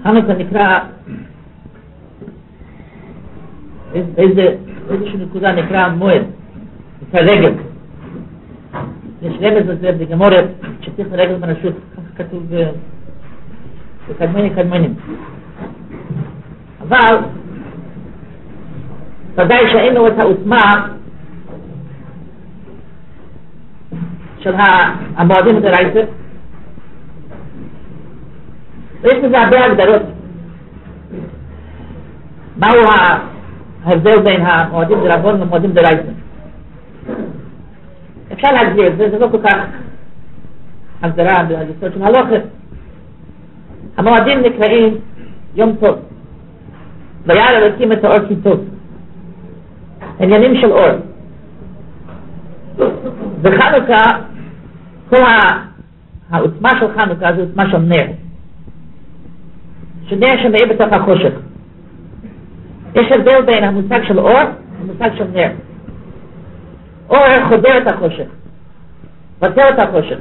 חנוכה נקרא, איזושהי נקודה נקרא מועד, נקרא רגל. יש רמז לזה בגמורת שצריך לרגל מרשות, כך כתוב בקדמונים. אבל ודאי שאין לו את העוצמה של המועדים דרייתא, ויש לזה הרבה הגדרות. מהו ההבדל בין המועדים דרבנן למועדים דרייתא? אפשר להגדיר את זה, זה לא כל כך הגדרה ביסוד של הלכה. המועדים נקראים יום טוב, וירא אלוקים את האור כי טוב, עניינים של אור. בחנוכה, כל העוצמה של חנוכה זה עוצמה של נר, שנר שמאיר בתוך החושך. יש הבדל בין המושג של אור למושג של נר. אור חודר את החושך, פותר את החושך.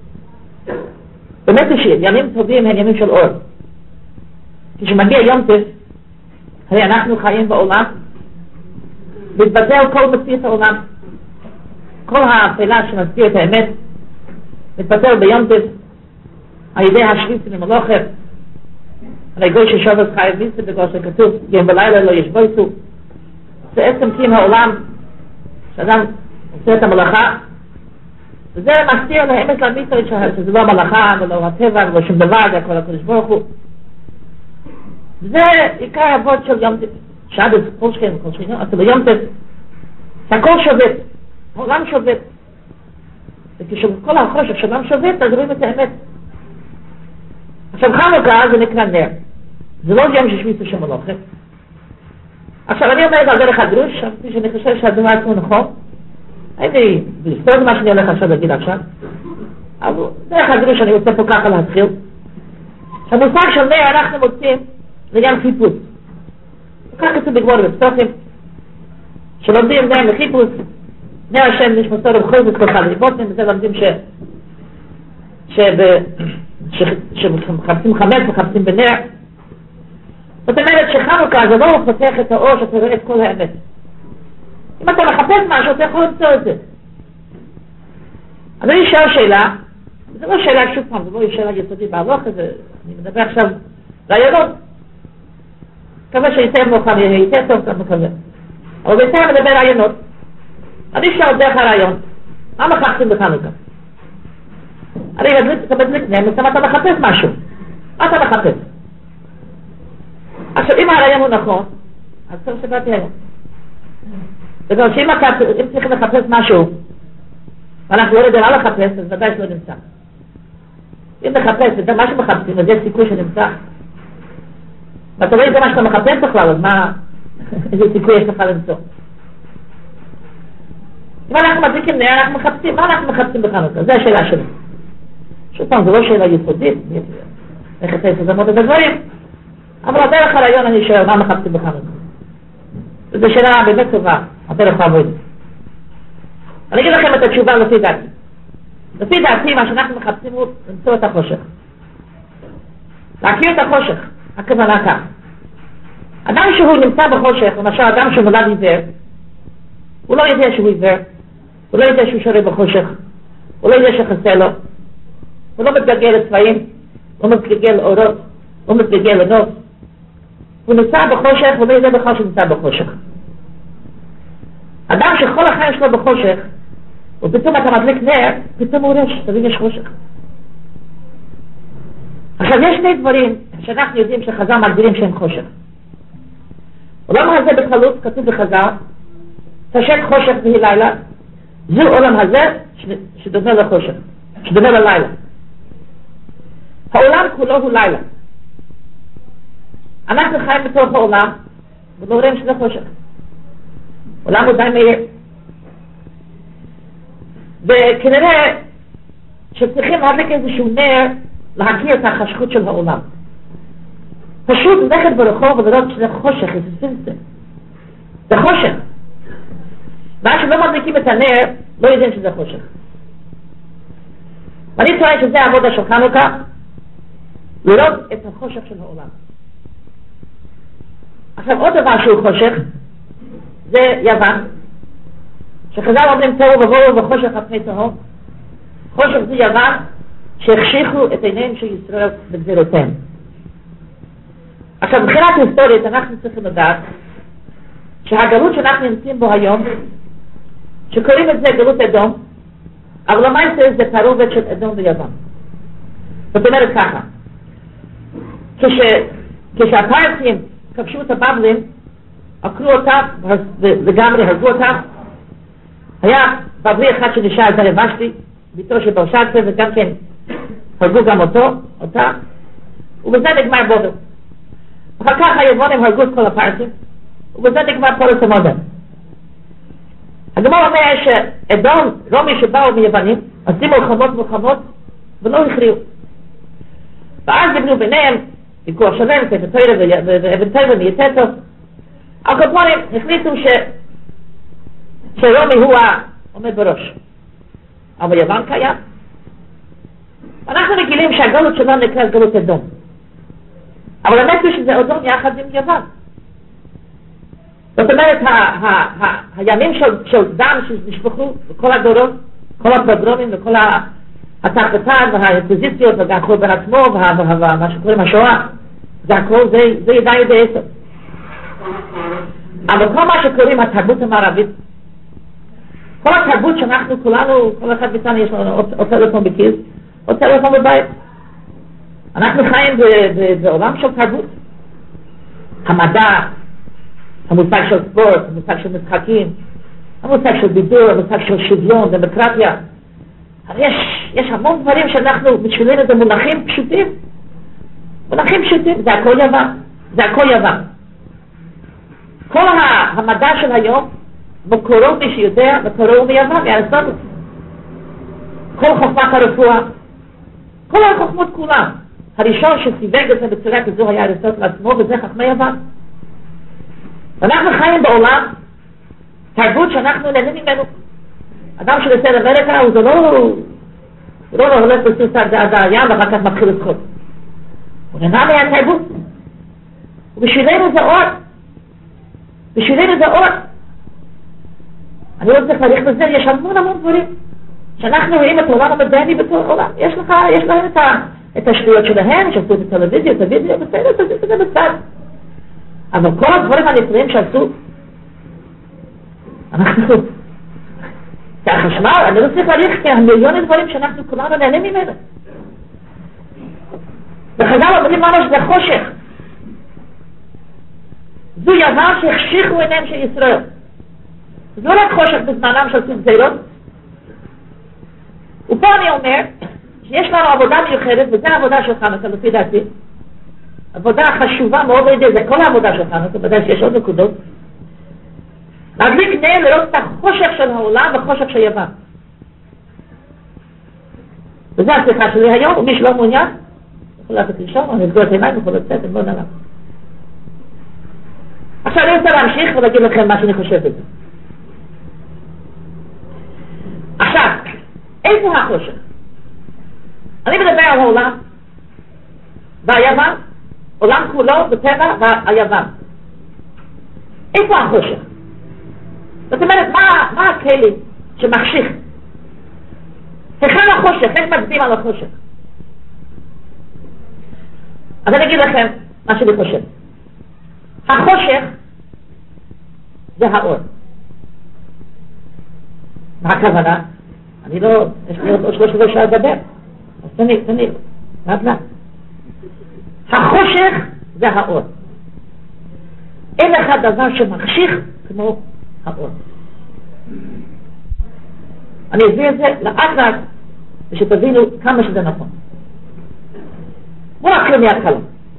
באמת ימים טובים הם ימים של אור. כשמגיע יום טוב, הרי אנחנו חיים בעולם, מתבטל כל מציאות העולם. כל האפלה שמסתיר את האמת מתבטל ביום טוב על ידי השליטה ממלוכת. הרי גוי ששובס חי ויסה בגלל שכתוב יום בלילה לא ישבויסו. זה עצם קים העולם שאדם עושה את המלאכה, וזה מסתיר לאמת לאמיתית שזה לא המלאכה ולא הטבע ולא שום דבר, זה הכל הקדוש ברוך הוא. זה עיקר העבוד של יום טוב. שבת כל שכם וכל שכם, אבל ביום טוב שהכל שובת, העולם שובת. וכשכל החושך שהעולם שובת, אז רואים את האמת. עכשיו חנוכה זה נקרא נר. זה לא יום ששמיסו שם מלוכת. עכשיו אני אומר על דרך הדרוש, שאני חושב שהדבר עצמו נכון. הייתי לסתור מה שאני הולך עכשיו להגיד עכשיו. אבל דרך הדרוש אני רוצה פה ככה להתחיל. שהמושג של נר אנחנו מוצאים זה גם חיפוש. כך כתוב בגמור בפסוקים, שלומדים נר וחיפוש. נר השם נשמתו ובכל זאת כל אחד ריבוטים, וזה לומדים שמחפשים חמץ מחפשים בנר. זאת אומרת שחנוכה זה לא פותח את האור שאתה רואה את כל האמת. אם אתה מחפש משהו אתה יכול למצוא את זה. אני אשאל שאלה, זה לא שאלה שוב פעם, זה לא שאלה יסודית בהלכה, אני מדבר עכשיו רעיונות. מקווה שיותר מאוחר יהיה יותר טוב, כאן מקווה. אבל בינתיים מדבר רעיונות. אני אשאל דרך הרעיון, מה מחפשים בחנוכה? הרי אתה בדלקנה, מסתם אתה מחפש משהו. מה אתה מחפש? עכשיו אם הרעיון הוא נכון, אז טוב שבאתי היום. בגלל שאם צריכים לחפש משהו, ואנחנו לא יודעים מה לחפש, אז ודאי שלא נמצא. אם נחפש, וזה מה שמחפשים, אז יש סיכוי שנמצא. ואתה לא יודע מה שאתה מחפש בכלל, אז מה, איזה סיכוי יש לך למצוא? אם אנחנו מדליקים נר, אנחנו מחפשים, מה אנחנו מחפשים בחנוכה? זו השאלה שלי. שוב פעם, זו לא שאלה יסודית, איך אתה יסודמות את הדברים, אבל הדרך הרעיון אני שואל, מה מחפשים בחנוכה? וזו שאלה באמת טובה, הדרך העבוד. אני אגיד לכם את התשובה לפי דעתי. לפי דעתי, מה שאנחנו מחפשים הוא למצוא את החושך. להכיר את החושך, הכוונה כך. אדם שהוא נמצא בחושך, למשל אדם שנולד עיוור, הוא לא יודע שהוא עיוור, הוא לא יודע שהוא שורה בחושך, הוא לא יודע שחסר לו, הוא לא מתגלגל לצבעים, הוא לא מתגלגל לאורות, הוא לא מתגלגל לנוף. הוא נמצא בחושך, הוא לא יודע בכלל שהוא נמצא בחושך. אדם שכל החיים שלו בחושך, ופתאום אתה מדליק נר, פתאום הוא רש, תבין יש חושך. עכשיו יש שני דברים שאנחנו יודעים שחז"ל מגדירים שהם חושך. עולם הזה בכללות כתוב בחז"ל, תשק חושך והיא לילה, זהו עולם הזה שדומה לחושך, שדומה ללילה. העולם כולו הוא לילה. אנחנו חיים בתוך העולם, ולא רואים שזה חושך. עולם הוא די מהיר. וכנראה שצריכים להדליק איזשהו נר להכיר את החשכות של העולם. פשוט ללכת ברחוב ולראות שזה חושך, זה סינסטר. זה חושך. מה שלא מדליקים את הנר, לא יודעים שזה חושך. ואני טוען שזה העבודה של חנוכה, לראות את החושך של העולם. עכשיו עוד דבר שהוא חושך, זה יוון, שחז"ל אומרים תוהו ובוהו וחושך על פני תהום. חושך זה יוון שהחשיכו את עיניהם של ישראל בגזירותיהם. עכשיו מבחינת היסטורית אנחנו צריכים לדעת שהגלות שאנחנו נמצאים בו היום, שקוראים את זה גלות אדום, אבל למעשה זה תערובת של אדום ויוון. זאת אומרת ככה, כשהפרסים כבשו את הבבלים, עקרו אותם לגמרי, הרגו אותם, היה בבלי אחד שנשאר, זה ושתי, ביתו של בלשאצר, וגם כן הרגו גם אותה, ובזה נגמר בובל. אחר כך היוונים הרגו את כל הפרסים, ובזה נגמר פורס המודרן. הגמרא אומר שאדום, רומי שבאו מיוונים, עשו מלחמות ולא הכריעו. ואז נבנו ביניהם, ויכוח שלם, ספר תורה ואבן תורה ויתתו. הקופונים החליטו שרומי הוא העומד בראש. אבל יוון קיים. אנחנו מגילים שהגלות שלנו נקרא גלות אדום. אבל האמת הוא שזה אדום יחד עם יוון. זאת אומרת, הימים של דם שנשפכו בכל הדורות, כל הפרוגרומים וכל התחתן והאינקוויזיציות וגם חורבן עצמו ומה שקוראים השואה, זה הכל, זה ידע ידי עשר. אבל כל מה שקוראים התרבות המערבית, כל התרבות שאנחנו כולנו, כל אחד מאיתנו יש לנו או טלפון בכיס, או טלפון בבית. אנחנו חיים בעולם של תרבות. המדע, המושג של ספורט, המושג של משחקים, המושג של בידור, המושג של שוויון, דמוקרטיה. יש המון דברים שאנחנו בשבילנו זה מונחים פשוטים. מונחים פשוטים, זה הכל יוון. כל המדע של היום, מקורו מי שיודע, מקורו מיוון, מאריסטוטל. כל חוכמת הרפואה, כל החוכמות כולם. הראשון שסיווג את זה בצורה כזו היה אריסטוטל עצמו, וזה חכמי יוון. אנחנו חיים בעולם, תרבות שאנחנו נהנים ממנו. אדם שנוסע לאמריקה, הוא לא הולך בסוס עד הים ואחר כך מתחיל לשחות. הוא נהנה מהתרבות. ובשבילנו זה אור. אני לא צריך להריך בזה, יש המון דברים. שאנחנו רואים את העולם המדעני בתור עולם. יש להם את השטויות שלהם, שעשו את הטלוויזיה, את הוידאו, בסדר, את זה בצד. אבל כל הדברים הנפלאים שעשו, אנחנו, החשמל, אני לא צריך להריך כי המיליון דברים שאנחנו כולנו נהנים ממנו. וחז"ל אומרים לנו שזה חושך. זו יוון שהחשיכו עיניהם של ישראל. זה לא רק חושך בזמנם של סוג גזירות. ופה אני אומר שיש לנו עבודה מיוחדת, וזו העבודה של חנוכה לפי דעתי. עבודה חשובה מאוד לידי, זה כל העבודה של חנוכה, ודאי שיש עוד נקודות. להדליק נר לראות את החושך של העולם וחושך של יוון. וזו השיחה שלי היום, ומי שלא מעוניין, יכול ללכת לישון, או נסגור את עיניים, יכול לצאת, בוא נראה. עכשיו אני רוצה להמשיך ולהגיד לכם מה שאני חושב בזה. עכשיו, איפה החושך? אני מדבר על העולם והיוון, עולם כולו בטבע והיוון. איפה החושך? זאת אומרת, מה הכלי שמחשיך? היכן החושך? איך מצביעים על החושך? אז אני אגיד לכם מה שאני חושב. החושך זה האור. מה הכוונה? אני לא, יש לי עוד 3 שעה לדבר. אז תניק, נדלה. החושך זה האור. אין לך דבר שמחשיך כמו האור. אני אסביר את זה לאט ושתבינו כמה שזה נכון. בואו נתחיל מההתחלה.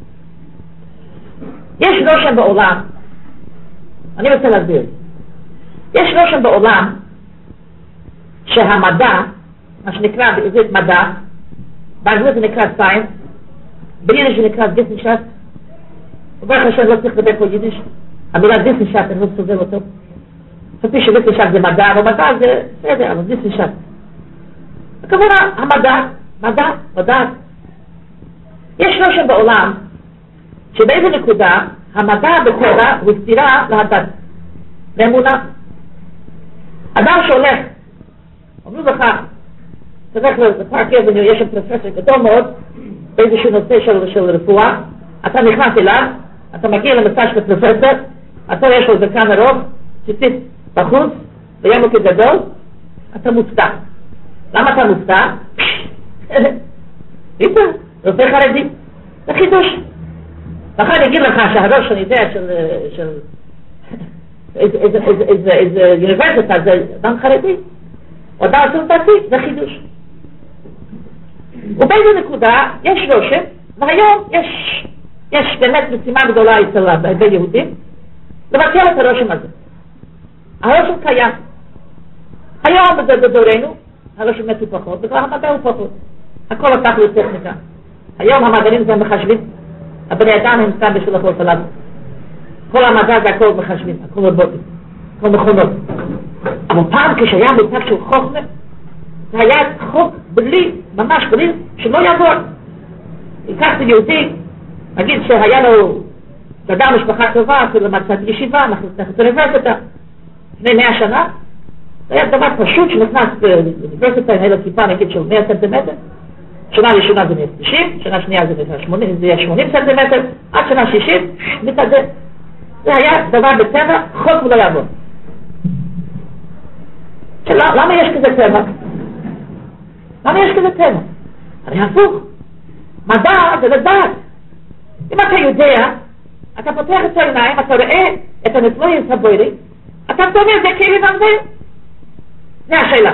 יש רושם בעולם, אני רוצה להסביר, יש רושם בעולם שהמדע, מה שנקרא בעברית מדע, באנגלית זה נקרא science, ביידיש זה נקרא דיסנשאפט, וברוך השם לא צריך לדבר פה יידיש, המילה דיסנשאפט אני לא סובל אותו, חשבתי שדיסנשאפט זה מדע, אבל מדע זה בסדר, אבל דיסנשאפט. וכמובן המדע, מדע, יש רושם בעולם שבאיזו נקודה המדע בטבע הוא סתירה להדת, לאמונה. אדם שהולך, אומרים לך, תלך לפארק אבניו, יש שם פרופסור גדול מאוד, באיזשהו נושא של רפואה, אתה נכנס אליו, אתה מגיע למצע של הפרופסור, אתה יש לו זקן ארוך, ציצית בחוץ, וימוק גדול, אתה מופתע. למה אתה מופתע? איפה? רופא חרדי. זה חידוש. לכן אני אגיד לך שהראש אני יודע של איזה אוניברסיטה זה אדם חרדי, או אדם סולטתי, זה חידוש. ובאיזו נקודה יש רושם, והיום יש באמת משימה גדולה אצל הרבה יהודים, לבטל את הרושם הזה. הרושם קיים. היום בדורנו, הרושם מתו פחות, וכבר המדע הוא פחות. הכל הפך לטכניקה. היום המדענים זה מחשבים, הבני אדם הם סתם בשביל הכל סלב. כל המדע זה הכל מחשבים, הכל רובוטים, הכל מכונות. אבל פעם כשהיה מצב של חוכמה, זה היה חוק בלי, ממש בלי, שלא יעבור. לקחתי יהודי, נגיד שהיה לו גדל משפחה טובה, אפילו למצאת ישיבה, אנחנו נכנס לאוניברסיטה, לפני 100 שנה, זה היה דבר פשוט שנכנס לאוניברסיטה עם אלה כיפה נגיד של 100 סנטימטר, שנה ראשונה זה 190, שנה שנייה זה 80 סנטימטר, עד שנה 60, מתעדן. זה היה דבר בטבע, חוק ולא יעבור. למה יש כזה טבע? למה יש כזה טבע? הרי הפוך. מדע זה לדעת. אם אתה יודע, אתה פותח את העיניים, אתה רואה את הנפלואים סבורי, אתה תומר זה כאילו במזה. זה השאלה.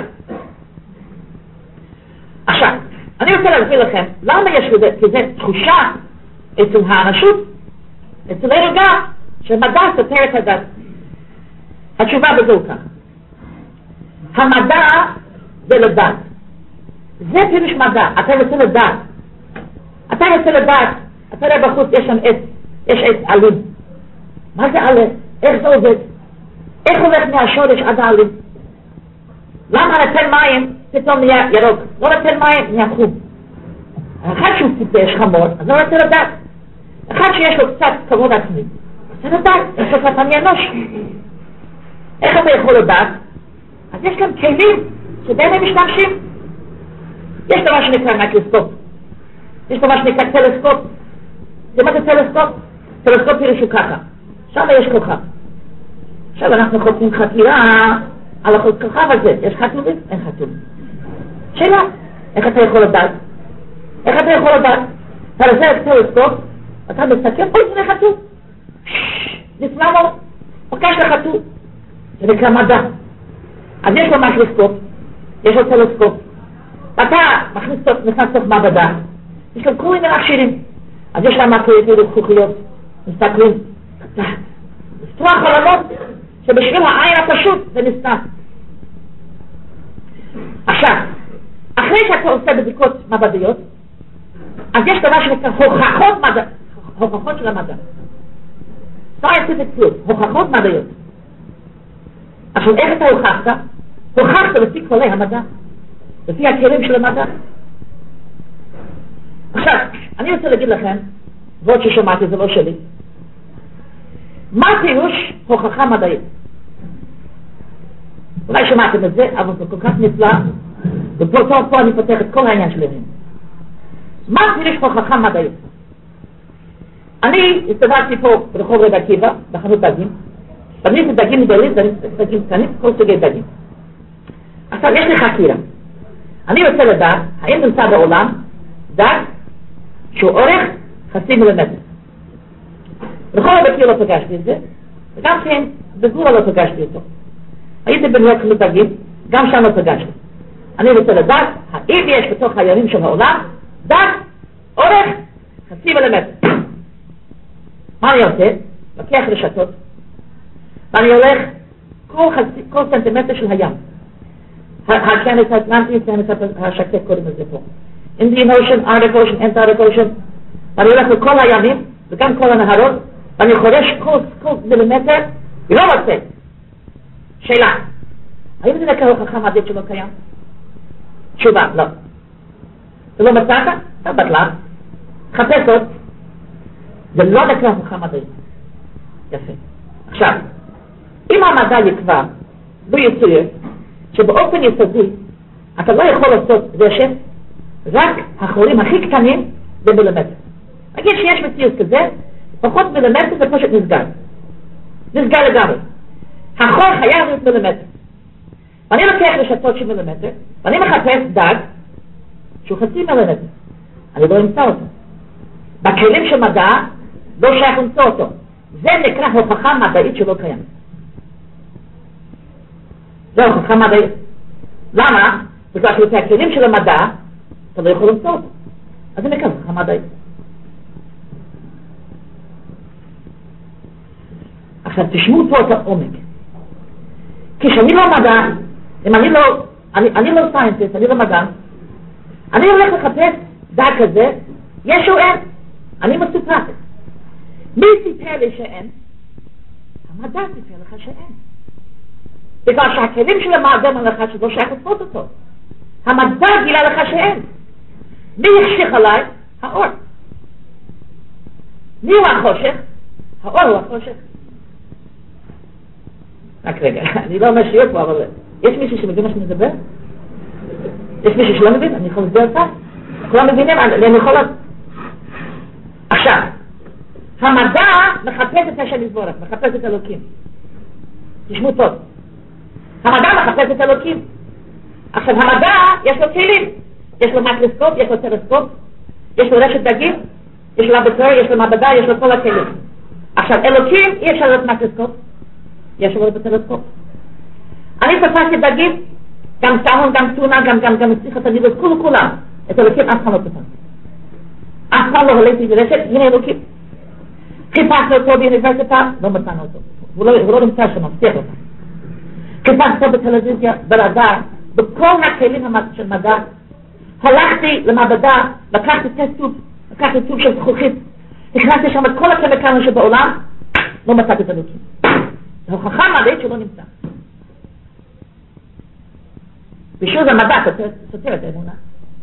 עכשיו, אני רוצה להסביר לכם, למה יש כזה תחושה אצל האנושות, אצל הרגע, שמדע סותר את הדת? התשובה בזו כך. המדע זה לדעת. זה פירוש מדע, אתה רוצה לדעת. אתה רוצה לדעת, אתה רואה בחוץ, יש שם עץ, יש עץ עלים. מה זה עלה? איך זה עובד? איך הולך מהשורש עד העלים? למה נתן מים פתאום נהיה ירוק? לא נתן מים נהיה חום. אחד שהוא טיפש חמור, אז לא רוצה לדעת. אחד שיש לו קצת כבוד עצמי, רוצה לדעת, איך אתה נהיה אנוש. איך אתה יכול לדעת? אז יש כאן כלים שבהם הם משתמשים. יש דבר שנקרא מיקרוסקופ. יש דבר שנקרא טלסקופ. זה מה זה טלסקופ? טלסקופ פירושו ככה. שם יש כוכב. עכשיו אנחנו חוצים חקירה על הכוכב הזה. יש חתולים? אין חתולים. שאלה, איך אתה יכול לדעת? איך אתה יכול לדעת? אתה עושה את טלסקופ, אתה מסתכל, אוי, זה חתול. נפלא מאוד. פגש לחתול. זה נקרא מדע. אז יש לו מיקרוסקופ, יש לו טלסקופ. אתה נכנס לתוך מעבדה, יש לו כל מיני מכשירים. אז יש להם מקריטים וזכוכיות, מסתכלים, לפתוח עולמות שבשביל העין הפשוט זה נסתר. עכשיו, אחרי שאתה עושה בדיקות מעבדיות, אז יש דבר שנקרא הוכחות של המדע. scientific proof, הוכחות מדעיות. עכשיו, איך אתה הוכחת? הוכחת לפי כללי המדע, לפי הכלים של המדע. עכשיו, אני רוצה להגיד לכם, ועוד ששומעתי, זה לא שלי, מה פירוש הוכחה מדעית? אולי שמעתם את זה, אבל זה כל כך נפלא, ופה אני פותח את כל העניין שלהם. מה פירוש הוכחה מדעית? אני הסתובבתי פה ברחוב רבי עקיבא, בחנות דגים, בניתי דגים גדולים, דגים קטנים, כל סוגי דגים. עכשיו, יש לי חקירה. אני רוצה לדעת, האם נמצא בעולם דג שהוא אורך 0.5 מילימטר. בכל הבקיר לא פגשתי את זה, וגם כן בגורה לא פגשתי אותו. הייתי בניו חנות דגים, גם שם לא פגשתי. אני רוצה לדעת, האם יש בתוך הימים של העולם דג אורך 0.5 מילימטר. מה אני עושה? לוקח רשתות, ואני הולך כל סנטימטר של הים. הכנס האטלנטי, הכנס השקט קוראים לזה פה. Indian Ocean, Arctic Ocean, Antarctic Ocean. ואני הולך לכל הימים, וגם כל הנהרות, ואני חורש כל מילימטר, ולא רוצה. שאלה, האם זה נקרא הוכחה מדעית שלא קיים? תשובה, לא. זה לא מצאת? אתה בטלן. חפש עוד. זה לא נקרא הוכחה מדעית. יפה. עכשיו, אם המדע יקבע, לא יצויר, שבאופן יסודי, אתה לא יכול לעשות רשת, רק החורים הכי קטנים זה מילימטר. נגיד שיש מציאות כזה, פחות מילימטר זה פשוט נסגר. נסגר לגמרי. החור חייב להיות מילימטר. ואני לוקח רשתות של מילימטר, ואני מחפש דג שהוא חצי מילימטר. אני לא אמצא אותו. בכלים של מדע לא שייך למצוא אותו. זה נקרא הוכחה מדעית שלא קיים. זה הוכחה מדעית. למה? בגלל שלפי הכלים של המדע אתה לא יכול למצוא אותו. אז זה נקרא הוכחה מדעית. עכשיו תשמעו פה את העומק. כשאני לא מדע, אם אני לא סיינטיסט, אני לא מדע, אני הולך לחפש דג כזה, יש או אין? אני מסופק. מי סיפר לי שאין? המדע סיפר לך שאין. בגלל שהכלים של המדע אומר לך שלא שייך לצפות אותו. המדע גילה לך שאין. מי יחשיך עליי? האור. מי הוא החושך? האור הוא החושך. רק רגע, אני לא אומר שיהיה פה, אבל יש מישהו שמבין מה שאני מדבר? יש מישהו שלא מבין? אני יכול לדבר אותה? כולם מבינים? אני יכול... עכשיו, המדע מחפש את השם יזבורך, מחפש את אלוקים. תשמעו טוב. המדע מחפש את אלוקים. עכשיו, המדע יש לו כלים. יש לו מקרוסקופ, יש לו טלסקופ, יש לו רשת דגים, יש לו לבטוריה, יש לו מעבדה, יש לו כל הכלים. עכשיו, אלוקים אי אפשר להיות מקרוסקופ. יש לו בטלסקופ. אני תפסתי דגים, גם סלמון, גם טונה, גם שיחת הניבוס, כולם. את אלוקים אף פעם לא תפסתי. אף פעם לא הולכתי ברשת, הנה אלוקים. חיפשנו אותו באוניברסיטה, לא מצאנו אותו. הוא לא נמצא שם, מבטיח אותה. חיפשנו אותו בטלוויזיה, ברדאר, בכל הכלים של מדע. הלכתי למעבדה, לקחתי טוב של זכוכית, הכנסתי שם את כל הקמיקלים שבעולם, לא מצאתי את אלוקים. זו הוכחה מדעית שלא נמצא. בשביל זה מדע סותר את האמונה.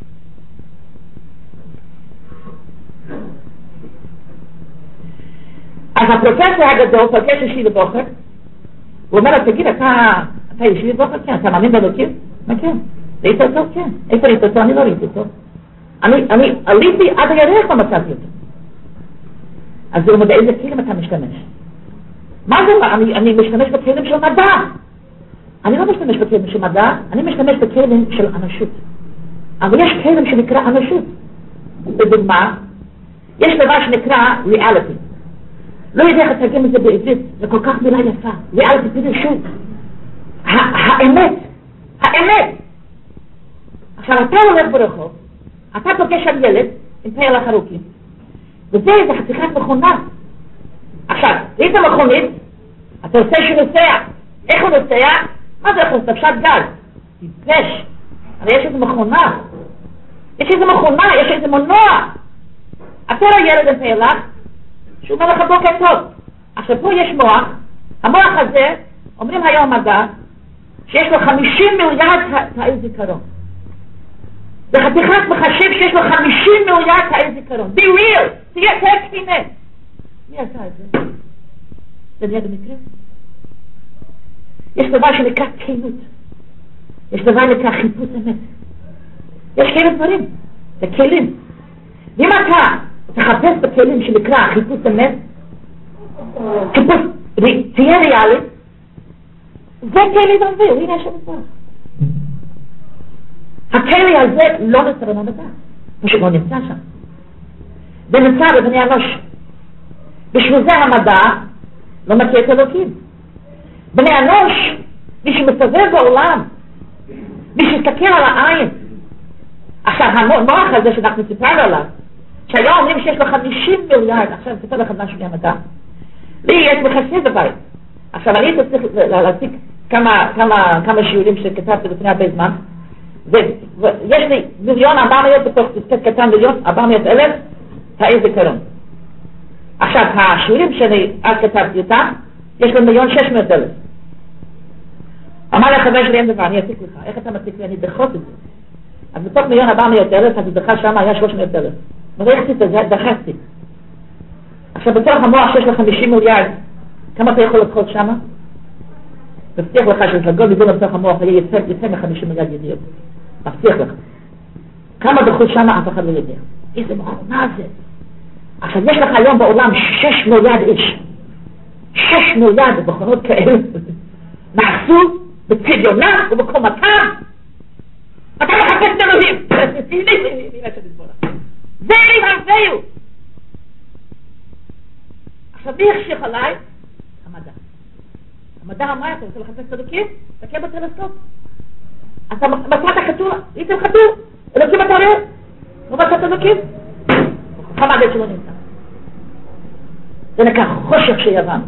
אז הפרופסור הגדול פגש ישיב בבוקר, הוא אומר לה, תגיד, אתה ישיב בבוקר? כן. אתה מאמין באלוקים? מה כן? ראית אותו? כן. איפה ראית אותו? אני לא ראיתי אותו. אני עליתי עד הירח ומצאתי אותו. אז הוא אומר, באיזה כלים אתה משתמש? מה זה? אני משתמש בכלים של מדע. אני לא משתמש בכלים של מדע, אני משתמש בכלים של אנושות. אבל יש כלים שנקרא אנושות. בדוגמה, יש דבר שנקרא ריאליטי. לא יודע איך לתרגם את זה בעברית, זה כל כך מילה יפה. ריאליטי פירוש האמת. עכשיו אתה הולך ברחוב, אתה פוגש על ילד עם פרח ארוכים, וזה חתיכת מכונה. עכשיו, ראית מכונית, אתה עושה שהוא נוסע. איך הוא נוסע? מה זה יכול? תפשט גז. טיפש. הרי יש איזה מכונה. יש איזה מנוע. אתה רואה ילד עם פרח, שהוא אומר לך בוקר טוב. עכשיו פה יש מוח. המוח הזה, אומרים היום מדע, שיש לו 50 מיליארד תאי זיכרון. זה חתיכת מחשב שיש לו 50 מיליארד תאי זיכרון. Be real. תהיה כנה. מי עשה את זה? זה נהיה במקרה. יש דבר שנקרא כנות. יש דבר שנקרא חיפוש אמת. יש כאלה דברים. זה כלים. ואם אתה תחפש בכלים שנקרא חיפוש אמת, תהיה ריאלית, זה כלי דרבי, הנה יש לנו דבר. הכלי הזה לא נמצא במדע. פשוט לא נמצא שם. זה נמצא בבני אנוש. בשביל זה המדע לא מכיר את אלוקים. בני אנוש, מי שמסתובב בעולם, מי שמסתכל על העין. עכשיו, המוח הזה שאנחנו סיפרנו עליו, שהיום אומרים שיש לו 50 מיליארד, עכשיו אני אספר לכם משהו מהמדע. לי יש מחשב בבית. עכשיו, אני צריך להציג כמה שיעורים שכתבתי לפני הרבה זמן. יש לי 1,400,000 בתוך דיסקט קטן, 1,400,000 תאי זיכרון. עכשיו, השיעורים שאני אז כתבתי אותם, יש לו 1,600,000. אמר לי החבר שלי, אין דבר, אני אציג לך. איך אתה מציג לי? אני דחות את זה. אז בתוך 1,400,000, אז דחה שם היה 300,000. ואיך עשית את זה? דחסתי. עכשיו, בתוך המוח שיש לו 50 מיליארד כמה אתה יכול לדחות שמה? מבטיח לך שסלגות בגול בתוך המוח יהיה יצא מ-50 מיליארד ידיעות. מבטיח לך. כמה דחו שמה אף אחד לא יודע. איזה מכונה זה. עכשיו יש לך היום בעולם 6 מיליארד איש. 6 מיליארד מכונות כאלה. נעשו בצדיונם ובקומתם. אתה מחפש את אלוהים. זה אין הרביו. עכשיו מי יחשיך עליי? המדע. המדע אמר, אתה רוצה לחפש את אלוקים? תקה בטלסקופ. אתה מצאת חתול, ראיתם חתול? אלוקים אתה רואה? לא מצאת אלוקים? המדע שלא נמצא. זה נקרא חושך שיוון.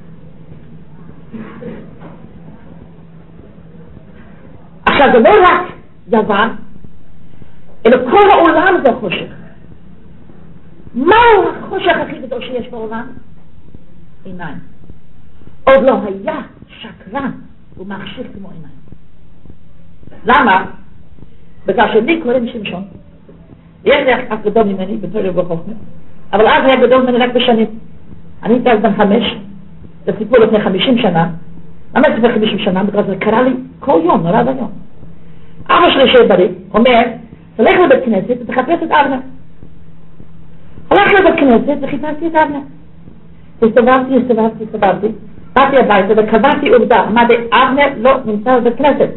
עכשיו זה לא רק יוון, אלא כל העולם זה חושך. מהו החושך הכי גדול שיש בעולם? עיניים. עוד לא היה שקרן ומכשיר כמו עיניים. למה? בגלל שלי קוראים שמשון. יש לי אף גדול ממני בתור ובחוכמה, אבל אז היה גדול ממני רק בשנים. אני הייתי אז בן 5, זה סיפור לפני 50 שנה. למה לפני 50 שנה? בגלל זה קרה לי כל יום, נורא ביום. אבא שלי שבריא אומר, תלך לבית כנסת ותחפש את אבנר. הלך לבית כנסת וחיפשתי את אבנר. הסתובבתי. באתי הביתה וקבעתי עובדה, אמרתי, אבנר לא נמצא בבית כנסת.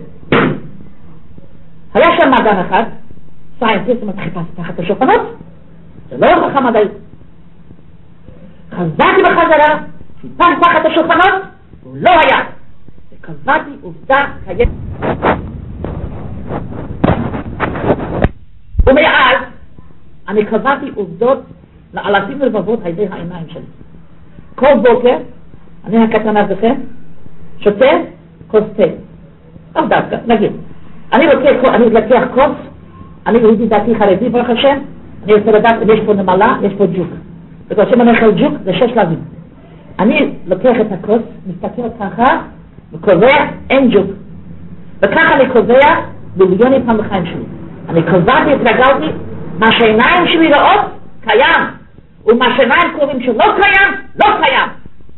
היה שם מדען אחד, סיינטיסט, חיפשתי תחת השולחנות, זה לא הוכחה מדעית. חזרתי בחזרה, חיפשתי תחת השולחנות, הוא לא היה. וקבעתי עובדה קיימת. ומאז אני קבעתי עובדות לאלפים ולבבות על ידי העיניים שלי. כל בוקר, אני הקטן הזכם, שותה כוס תה. לא דווקא, נגיד. אני לוקח כוס, אני יהודי דתי חרדי ברוך השם, אני רוצה לדעת אם יש פה נמלה, יש פה ג'וק. בגלל שאם אני אוכל ג'וק זה 6 לבים. אני לוקח את הכוס, מסתכל ככה, וקובע אין ג'וק. וככה אני קובע מיליוני פעם בחיים שלי. אני קובעתי, התרגלתי, מה שעיניים שלי ראות, קיים. ומה שעיניים קרובים שלא קיים, לא קיים.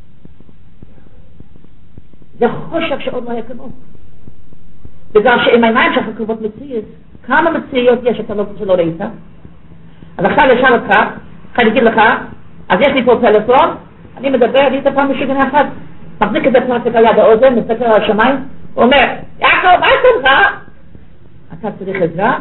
זה חושך שעוד לא היה כמות. בגלל שאם העיניים שלך קרובות מציאות, כמה מציאות יש אתה לא ראית? אז עכשיו ישאל אותך, אני אגיד לך, אז יש לי פה טלפון, אני מדבר, ראית פעם משוגע אחד, מחזיק את הפלסטיק על יד האוזן, מסתכל על השמיים, הוא אומר, יעקב, מה שלומך? אתה צריך עזרה?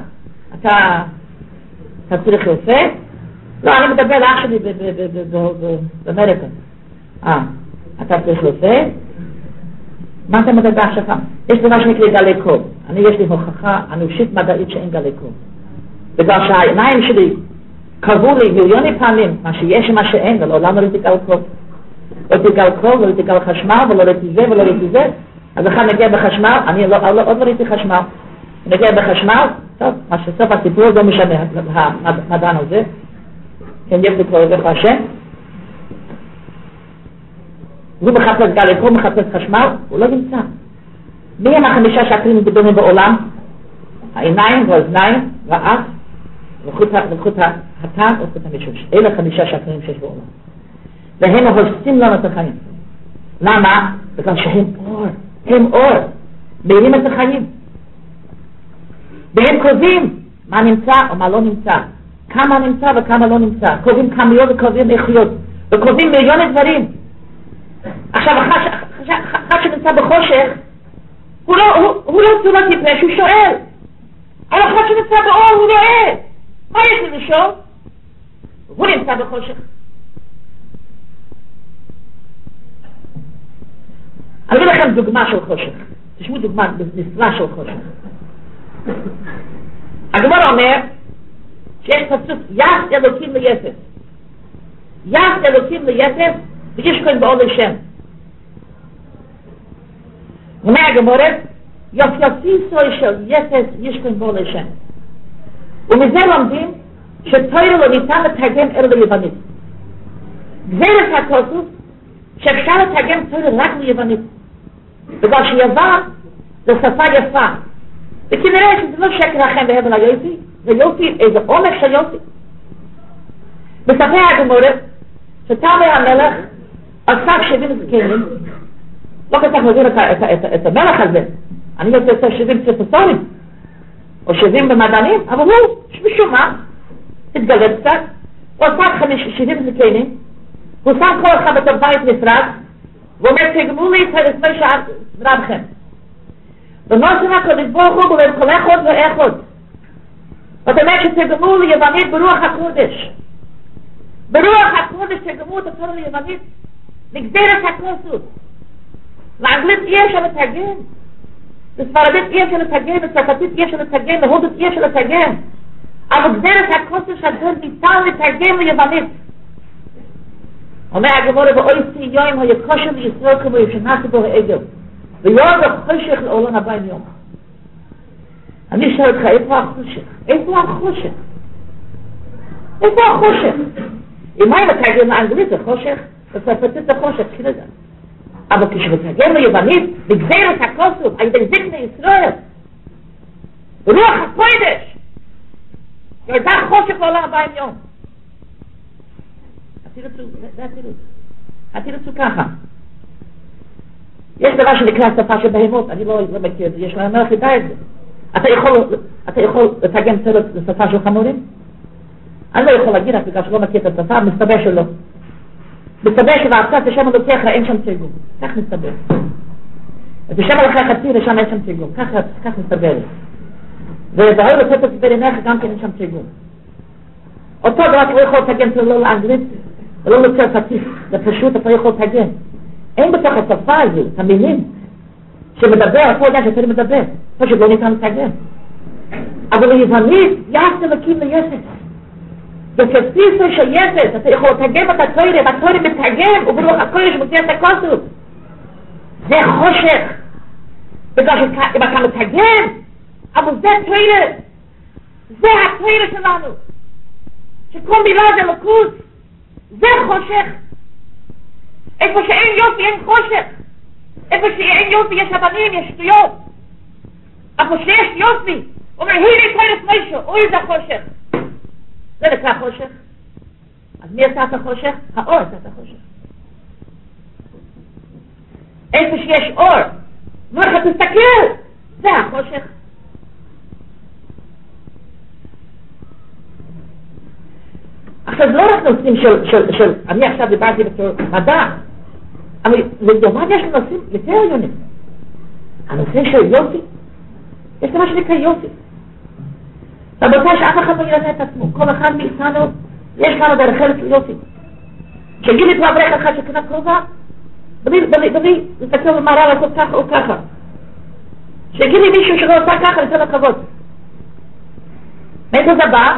אתה צריך רופא? לא, אני מדבר לאח שלי באמריקה. אתה צריך רופא? מה אתה מדבר עכשיו? יש דבר שנקרא גלי קול. יש לי הוכחה אנושית מדעית שאין גלי קול. בגלל שהעיניים שלי קבעו לי מיליוני פעמים מה שיש ומה שאין, ולעולם לא ראיתי גל קול. לא ראיתי גל קול, לא ראיתי גל חשמל, ולא ראיתי זה ולא ראיתי זה. אז אחד נגיע בחשמל, אני עוד לא ראיתי חשמל. נגיע בחשמל, טוב, מה שסוף הסיפור לא משנה, המדען הזה. כן, יש לי כבר איזה השם. הוא מחפש גלי קול, מחפש חשמל, הוא לא נמצא. מי הם 5 שקרים הגדולים בעולם? העיניים והאוזניים והאף וחוט הטעם וחוט המשמש. אלה 5 שקרים שיש בעולם. והם הורסים לנו את החיים. למה? בגלל שהם אור. הם אור. מאירים את החיים. והם קובעים מה נמצא או מה לא נמצא. כמה נמצא וכמה לא נמצא. קובעים כמויות וקובעים איכויות. וקובעים מיליוני דברים. עכשיו, אחד שנמצא בחושך, הוא לא צורת מפני שהוא שואל. אבל אחד שנמצא באור הוא רואה. מה יש לי לשאול? הוא נמצא בחושך. אני אגיד לכם דוגמה של חושך. תשמעו דוגמה נפלא של חושך. הגמרא אומר שיש פסוק יעש אלוקים ליפת. יעש אלוקים ליפת וישכון באור לשם. אומר הגמרא יפיפיסו של יפת ישכון באור לשם. ומזה לומדים שתורה לא ניתן לתרגם אלא ליוונית. גזירת הכתוב שאפשר לתרגם תורה רק ליוונית. בגלל שיוון זה שפה יפה. וכנראה שזה לא שקר לכם בהבל היופי, זה יופי, איזה עומק של יופי. בספר הגמרא שתמר המלך עסק 70 זקנים, לא כצריך להבין את המלך הזה, אני רוצה 70 פרופסורים, או 70 במדענים, אבל הוא, משום מה, התגלת קצת, הוא עסק 70 זקנים, הוא שם כל אחד את הבית נפרד, והוא אומר, תגמו לי את לפני שעה רבכם. ונוסף הקודש ברוך הוא בלב כל אחד ואחד. זאת אומרת שתגמו ליוונית ברוח הקודש. ברוח הקודש תגמו את התורה ליוונית, נגדרת הכוסות. לאנגלית אי אפשר לתרגם, בספרדית אי אפשר לתרגם, בצרפתית אי אפשר לתרגם, בהודית אי אפשר לתרגם. אבל גדרת הכוסות שהדבר ניתן לתרגם ליוונית. אומר הגמרא באויסי יום היקושר לישראל כמו ישנס בו העגל ויום החושך לעולם הבא יום. אני שואל אותך, איפה החושך? איפה החושך? איפה החושך? אם היה מתרגם לאנגלית זה חושך, בצרפתית זה חושך, תחילה זה. אבל כשמתרגם ליוונית, נגזרת הכוסות על ידי זקני ישראל, ברוח הקודש, ירדה חושך לעולם הבא יום. התירוצו ככה. יש דבר שנקרא שפה של בהמות, אני לא מכיר את זה, יש להם מלך ידע את זה. אתה יכול לתרגם תירוץ לשפה של חמורים? אני לא יכול להגיד לך בגלל שלא מכיר את השפה, מסתבר שלא. מסתבר שבארצת השם אלוקיך אין שם תרגום, כך מסתבר. את השם אלוקיך חצי שם אין שם תרגום, כך מסתבר. ובהר לצאת את ברינך גם כן אין שם תרגום. אותו דבר אתה לא יכול לתרגם לא לאנגלית, ולא לצרפתית, זה פשוט אתה יכול לתרגם. אין בתוך השפה הזו, את המילים שמדבר, אתה יודע שאתה מדבר, פשוט לא ניתן לתרגם. אבל ליוונית, יעש אלוקים ליסס. וכפיסו של יסס, אתה יכול לתרגם את התורה, והתורה מתרגם, וברוך הקודש מגיע את הכוסות. זה חושך. בגלל שאם אתה מתרגם, אבל זה תורה. זה התורה שלנו. שכל מילה זה לקוס. זה חושך. איפה שאין יופי אין חושך. איפה שאין יופי יש אבנים, יש שטויות. איפה שיש יופי, אומר הנה תורת משה, אוי זה חושך. זה נקרא חושך. אז מי עשה את החושך? האור עשה את החושך. איפה שיש אור, אומר לך תסתכל, זה החושך. עכשיו לא רק נושאים של אני עכשיו דיברתי בתור מדע, אבל לדומן יש נושאים יותר עליונים. הנושא של יופי, יש מה שנקרא יופי. רבותיי שאף אחד לא יראה את עצמו, כל אחד מאיתנו יש לנו דרך חלק יופי. כשגיל לי פה אברך אחד שקנה קרובה, בלי להסתכל במראה לעשות ככה או ככה. כשגיל לי מישהו שלא עושה ככה, ניתן לו כבוד. מאיפה זה בא?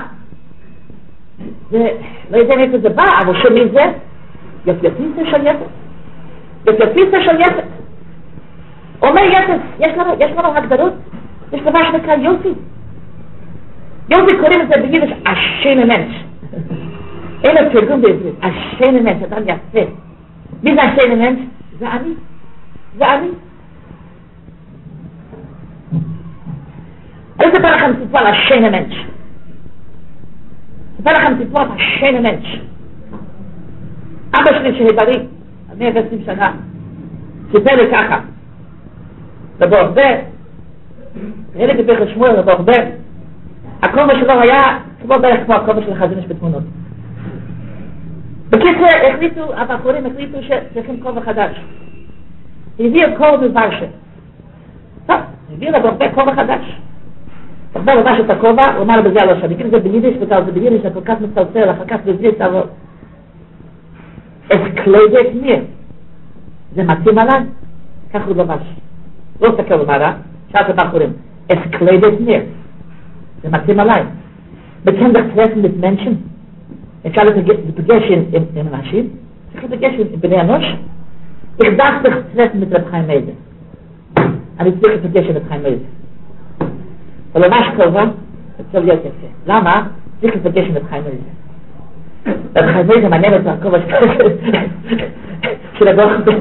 לא יודע מאיפה זה בא, אבל שמי זה? יפייפיסה של יפת. יפייפיסה של יפת. אומר יפת, יש לנו הגדרות, יש דבר שנקרא יופי. יופי קוראים את זה ביידיש השיינה מנש. אין לו תרגום בעברית, השיינה מנש, אדם יפה. מי זה השיינה מנש? זה אני. זה אני. אני אספר לכם סיפור על השיינה מנש. אספר לכם סיפור על השיינה מנש. אבא שלי שהבריא, 120 שנה, סיפר לי ככה. ובעובדה, ילד דיבר לשמואל ובעובדה, הכובע שלו היה בערך כמו הכובע של החזינש בתמונות. בקיצור, הבחורים החליטו שצריכים כובע חדש. הביאו כובע בוורשה. טוב, הביאו לבעובדה כובע חדש. בעובדה לבש את הכובע, הוא אמר לו בזה הלא שאני, זה ביידיש, בגלל זה ביידיש, כל כך מצלצל, אחר כך בעברית, אבל es kleidet mir. זה מתאים עליי. כך הוא לבש. לא סתכל למעלה, שאלת הבחורים, es kleidet mir. זה מתאים עליי. בכן דחטרסן mit Menschen. אפשר לפגש עם אנשים, צריך לפגש עם בני אנוש. Ich darf דחטרסן mit רב חיים מייזר. אני צריך לפגש עם רב חיים מייזר. אבל ממש כובע, זה צריך להיות יפה. למה? צריך לפגש עם רב חיים מייזר. רב חיים מייזר מעניין אותו הכובע של הבחור.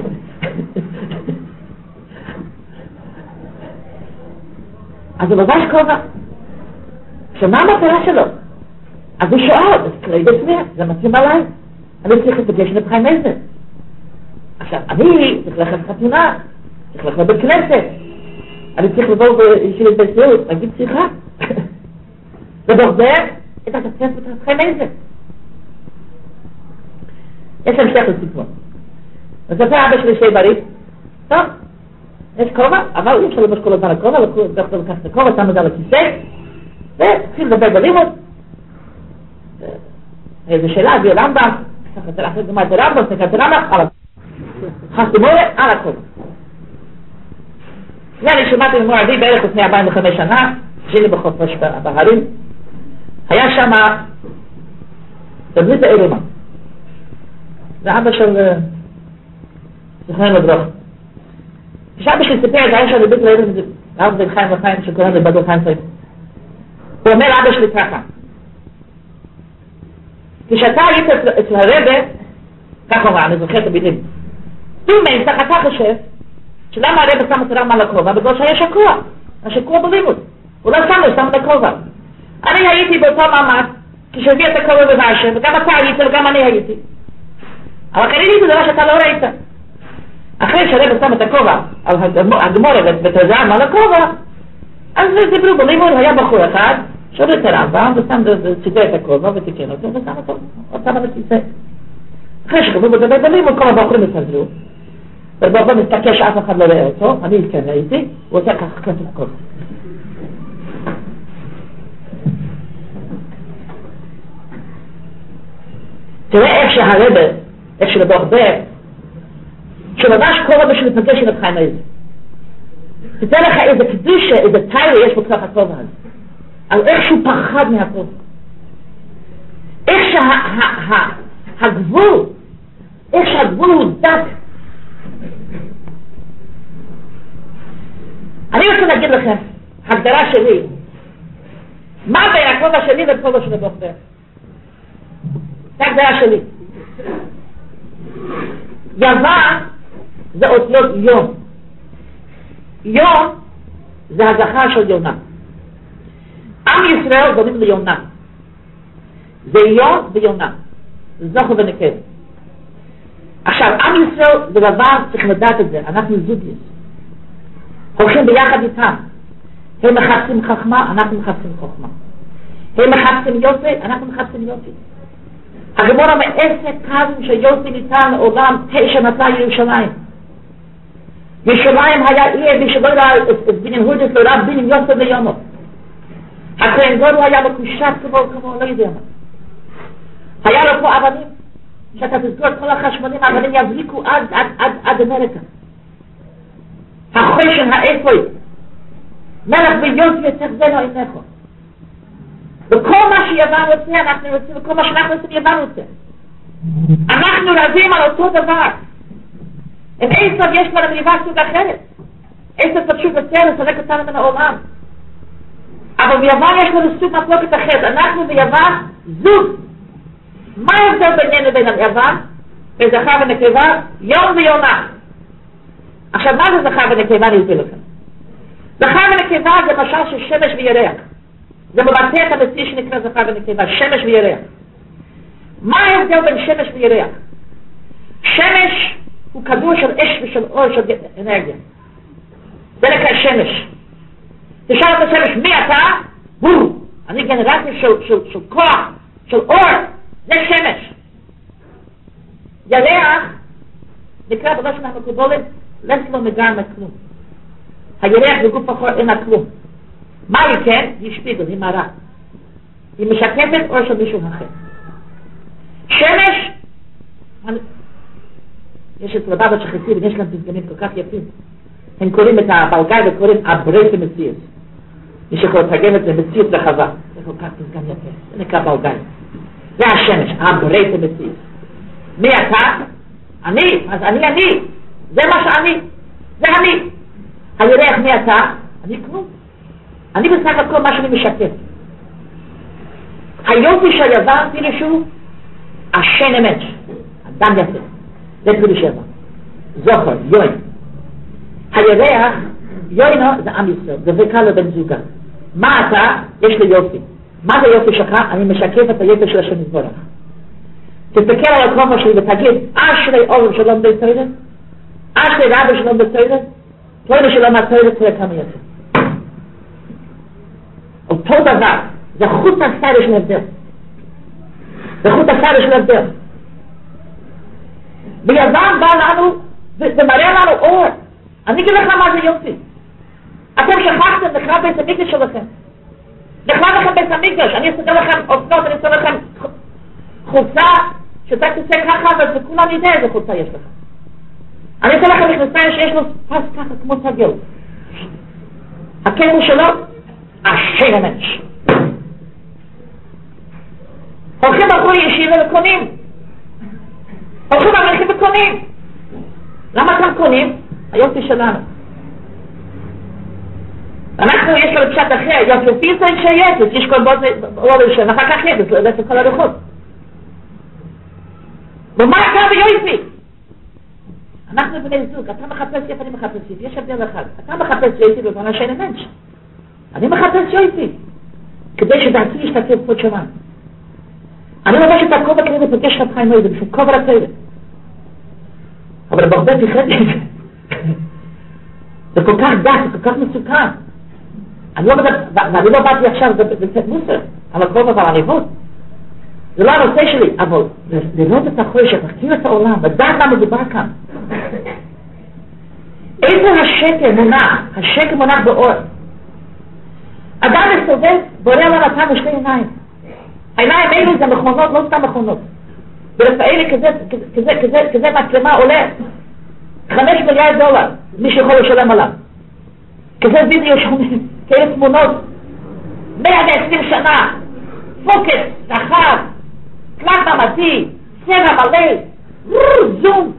אז הוא לבש כובע. שמה המטרה שלו? אז הוא שואל, זה מתאים עליי, אני צריך לפגש עם רב חיים מייזר. עכשיו, אני צריך ללכת חתונה, צריך ללכת בבית כנסת, אני צריך לבוא בישיבת בסיעות, להגיד שיחה. ובוחר את התפס ותרצחם איזה. יש המשך לסיפור. מספר אבא שלי שיהיה בריא, טוב, יש כובע, אבל אי אפשר לבוש כל הזמן הכובע, דוקטור לקח את הכובע, שם את זה על הכיסא, והתחיל לדבר בלימוד. איזו שאלה, הביאו רמב"ם, אחרי גמר את הרמב"ם, סנקה את הרמב"ם, על חסומורה, על הכובע. אני שמעתי ממועדי בערך לפני 45 שנה, שלי בחוף בהרים, היה שם בברית האלומה. זה אבא של זכרנו לברוך. כשאבא שלי סיפר את היה שם בברית האלומה, זה אבא בן חיים וחיים שקוראים לבדו חיים חיים. הוא אומר אבא שלי ככה, כשאתה היית אצל הרבה, ככה אומר, אני זוכר את הבידים, תומן, אתה חושב, שלמה הרבה שם את הרם על הכובע? בגלל שהיה שקוע, השקוע בלימוד. הוא לא שם, הוא שם את הכובע. אני הייתי באותו מעמד, כשהביא את הכובע בבאשר, וגם אתה היית וגם אני הייתי. אבל כנראה זה דבר שאתה לא ראית. אחרי שהרבה שם את הכובע, על הגמורה ואת הזעם על הכובע, אז דיברו בלימוד, היה בחור אחד, שואל את הרמב"ם, ושם ציטה את הכובע ותיקן אותו, ושם אותו, עוד שם על הכיסא. אחרי שכבו בדבר בלימוד, כל הבחורים התחזרו. ובאופן מסתכל שאף אחד לא ראה אותו, אני כן ראיתי, הוא עושה ככה כסף הכל. תראה איך שהרבא, איך שלבוחבר, שממש קורה בשביל לפגש עם החיים האלה. תתן לך איזה קדושה, איזה טיירה יש בתוך הכובע הזה. על איך שהוא פחד מהכובע. איך שהגבול, איך שהגבול הוא דק. אני רוצה להגיד לכם, הגדרה שלי, מה בין הכובע שלי וכובע של הבוחר? זה הגדרה שלי. יוון זה אותיות יום. יום זה הזכר של יונה. עם ישראל דומים ליונה. זה יום ויונה. זכר ונקב. עכשיו, עם ישראל זה דבר, צריך לדעת את זה, אנחנו זוגיות. הולכים ביחד איתם. הם מחפשים חכמה, אנחנו מחפשים חכמה. הם מחפשים יופי, אנחנו מחפשים יופי. הגמרא מעשר פעמים שיופי ניתן לעולם 9 נטה ירושלים. ירושלים היה עיר, מי שלא ראה את בניין הודס לא ראה בניין יופי ויומו. הכהן גדול היה מקושט כמו לא יודע מה. היה לו פה אבנים, שאתה תזכור את כל החשמלים, האבנים יבליקו עד אמריקה. החושן האפוי, מלך ביופי יצחזנו עינך. וכל מה שיוון רוצה, אנחנו רוצים, וכל מה שאנחנו רוצים, יוון רוצה. אנחנו רבים על אותו דבר. עם עשב יש כבר מריבה סוג אחרת. עשב פשוט רוצה לסלק אותנו מן העולם. אבל ביוון יש לנו סוג מחלוקת אחרת. אנחנו ביוון זוג. מה ההבדל בינינו ובין היוון? בזכר ונקבה, יום ויונה. עכשיו, מה זה זכר ונקבה? אני אסביר לכם. זכר ונקבה זה משל של שמש וירח. זה מבטא את המציאות שנקרא זכר ונקבה, שמש וירח. מה ההבדל בין שמש וירח? שמש הוא כדור של אש ושל אור של אנרגיה. זה נקרא שמש. תשאל את השמש, מי אתה? הוא. אני גנרטור של כוח, של אור. זה שמש. ירח נקרא בלשון המקובלת, לא מגר מכלום. הירח בגוף אחר אין הכלום. מה היא כן? היא שפיגל, היא מראה. היא משקפת אור של מישהו אחר. שמש, יש את רבבה שחסים, יש להם פסגמים כל כך יפים. הם קוראים את הבלגאי וקוראים הברית המציאות. מי שקורא תרגם את זה מציאות רחבה. זה כל כך פסגם יפה. זה נקרא בלגאי. זה השמש, הברית המציאות. מי אתה? אני. אז אני. זה מה שאני. זה אני. הירח מי אתה? אני כלום. אני בסך הכל מה שאני משקף. היופי של יוון פירושו השן אמת, אדם יפה. זה פירוש יוון. זוכר, יוין. הירח, יוינו זה עם ישראל, זה וקה לבן זוגה. מה אתה? יש לי יופי. מה זה יופי שלך? אני משקף את היופי של השם יתברך. תסתכל על הכובע שלי ותגיד, אשרי אור שלום בישראל, עד רבי שלו בתורה, תורה שלו מהתורה תורה כמה יפה. אותו דבר, זה חוט הסדר של הבדל. זה חוט הסדר של הבדל. ויזם בא לנו, ומראה לנו אור. אני אגיד לך מה זה יופי. אתם שכחתם, נחרב בית המקדש שלכם. נחרב לכם בית המקדש. אני אסתכל לכם אופנות, אני אסתכל לכם חולצה, שאתה תצא ככה, אבל כולם ידע איזה חולצה יש לך. אני אתן לכם מכנסיים שיש לו פס ככה כמו סגל. הכסף שלו, השמש. הולכים בחורי ישיבה וקונים. הולכים המלכים וקונים. למה אתם קונים? היופי שלנו. אנחנו יש לו פשט אחר, יופי פיסן שייסת, יש כל בוד ראשון, אחר כך ידס, לא יודעת את כל הרוחות. ומה אתה ביופי? אנחנו בני זוג, אתה מחפש יפה, אני מחפש יפה, יש הבדל אחד. אתה מחפש יפה בבנה שאין מנש. אני מחפש יפה, כדי שדעתי ישתתף פה שמן. אני רוצה שתעקוב הכלב ותפגש לך חיים מוידה, בשביל קובר הכלב. אבל בהרבה תחד את זה. זה כל כך דק, זה כל כך מסוכן. ואני לא באתי עכשיו בצד מוסר, אבל כל דבר עריבות. זה לא הנושא שלי, אבל לראות את החושך, להכיר את העולם, לדעת מה מדובר כאן. איפה השקר מונח? השקר מונח באור. אדם מסתובב, בורא עליו נתן לשתי עיניים. העיניים אלו זה מכונות, לא סתם מכונות. ולפעמים כזה מצלמה עולה $5 מיליארד, מי שיכול לשלם עליו. כזה וידאו שונה, כאלה תמונות, 120 שנה, פוקס, רחב, תלת ממדי, צבע מלא, זום.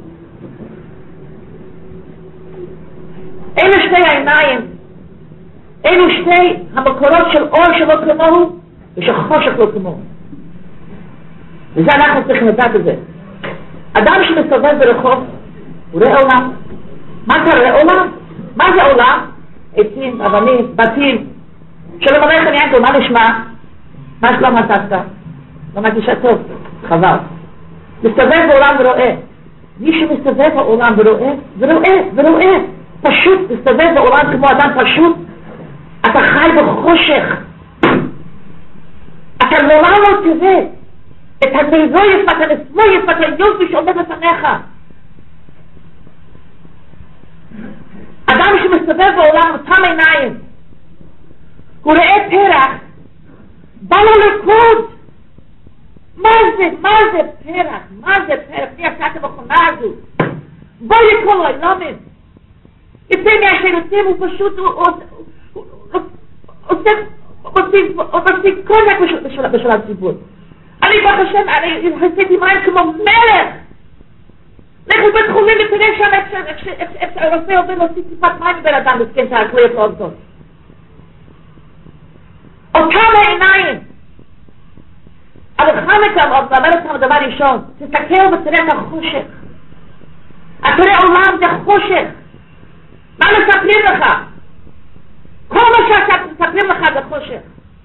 אלו שתי העיניים, אלו שתי המקורות של אור שלא כמוהו ושל חושך לא כמוהו. וזה אנחנו צריכים לדעת את זה. אדם שמסתובב ברחוב, הוא רואה עולם. מה אתה רואה עולם? מה זה עולם? עצים, אבנים, בתים. שלום עליכם ינקו, מה נשמע? מה שלום עשת? לא מרגישה טוב, חבל. מסתובב בעולם ורואה. מי שמסתובב בעולם ורואה, פשוט מסתובב בעולם כמו אדם פשוט, אתה חי בחושך. אתה לעולם לא תראה את הנזויף ואת הנסמויף ואת היופי שעומד לפניך. אדם שמסתובב בעולם אותם עיניים, הוא רואה פרח, בא לו לקוד. מה זה פרח? מי עשה את המכונה הזו? בוא לכל העולמים. יצא מהשירותים, הוא פשוט עושה קונק בשביל הציבור. אני ברוך השם, אני עשיתי מים כמו מלך. לכו בית חולים ותראה שם איך הרופא עובד להוציא טיפת מים מבן אדם בסכן שהכלי את עוד זאת. אותם העיניים. אבל חנקה אומר אותם דבר ראשון, תסתכל ותראה את החושך. תראה עולם זה חושך. מה מספרים לך? כל מה שמספרים לך זה חושך.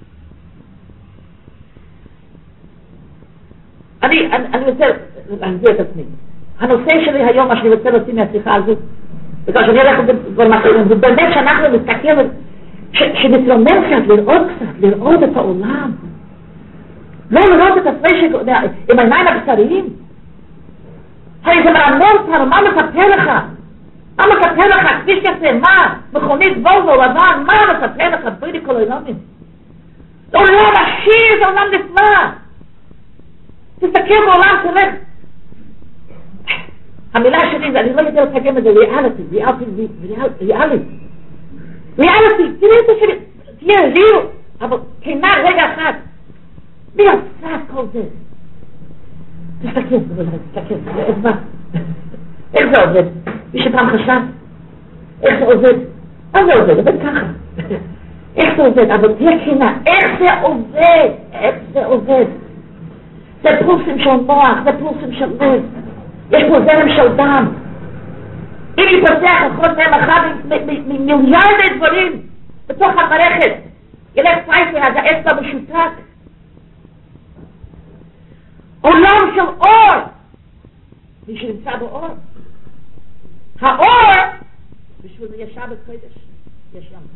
אני רוצה להסביר את עצמי. הנושא שלי היום, מה שאני רוצה להוציא מהשיחה הזו, בגלל שאני הולך כבר מחרים, זה באמת שאנחנו מסתכלים, שנתרומם קצת, לראות את העולם. לא לראות את הספרי עם העיניים הבשריים. הרי זה מעניין אותנו, מה מספר לך? מה מספר לך? כביש כזה, מה? מכונית וולבו, לבן, מה מספר לך? בואי כל העולמים. זה עולם עשיר, זה עולם נפלא. תסתכל בעולם, תלך. המילה שלי זה, אני לא יודע לתרגם את זה, ריאליטי. תראה את השני, תהיה ריאל, אבל כנה רגע אחד. מי עשה את כל זה? תסתכל, איך זה עובד? מי שפעם חשב? איך זה עובד? מה זה עובד? עובד ככה. איך זה עובד? אבל תהיה כנה, איך זה עובד? זה פולסים של מוח, זה פולסים של לב. יש פה זרם של דם. אם יפתח הכל מהם אחד ממיליארדי דברים בתוך המערכת, ילך פייסר, אז האצבע משותק. עולם של אור. מי שנמצא באור. האור, בשביל זה יש שבת קודש, יש יום.